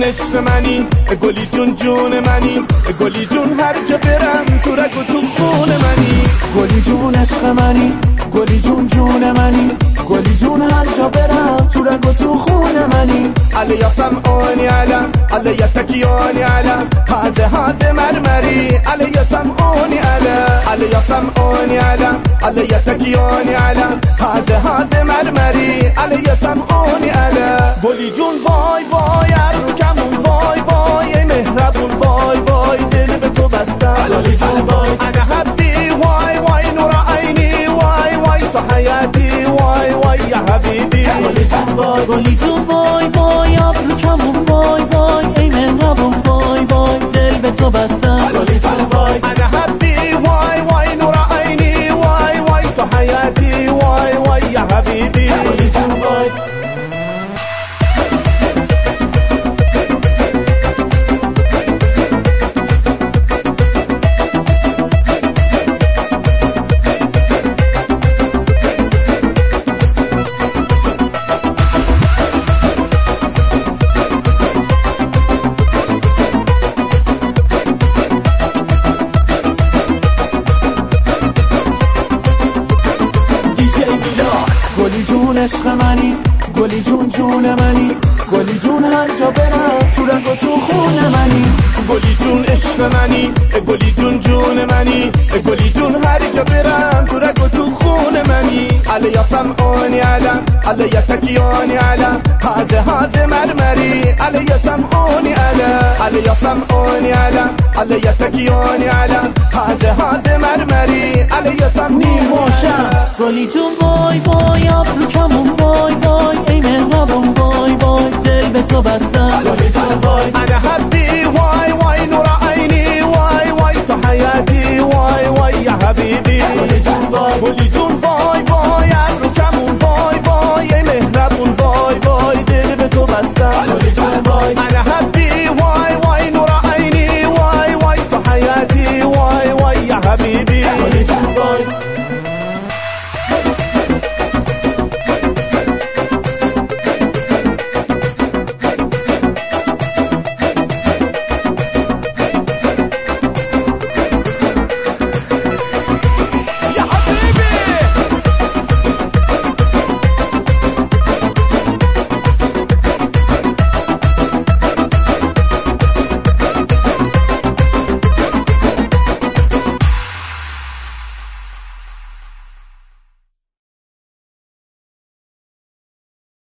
عشق منی، گلی جون جون منی، گلی جون هر جا برم تو رگ و تو خون منی. گلی جون عشق منی، گلی جون جون منی، گلی جون هر جا برم تو رگ و تو خون منی. علي سمعوني علي تكيوني هذا مرمري علي سمعوني علي سمعوني علي تكيوني هذا مرمري علي سمعوني گلی جون وای وای ارکمون وای وای مهربون وای وای دل به تو بستم انا حبی وای وای نور عینی وای وای تو حیاتی وای وای یا حبیبی. گلی جون وای وای ابروکمون وای وای ای مهربون وای وای دل به تو بستم انا حبی وای وای نور عینی وای وای تو حیاتی وای وای یا حبیبی. گلی جون عشق منی، گلی جون جون منی، گلی جون هر جا برم تو رگ و تو خون منی. گلی جون عشق منی، گلی جون جون منی، گلی جون هر جا برم تو رگ و تو خون منی. علي سمعوني علي تكيوني هذا مرمري علي سمعوني علي سمعوني علي تكيوني هذا مرمري علي سمعوني. گلی جون وای وای ابروکمون وای وای ای مهربون وای وای دل به تو بستم انا حبی وای وای نور عینی وای وای تو حیاتی وای وای یا حبیبی. گلی جون وای وای ابروکمون وای وای ای مهربون وای وای دل به تو بستم انا حبی وای وای نور عینی وای وای تو حیاتی وای وای یا حبیبی.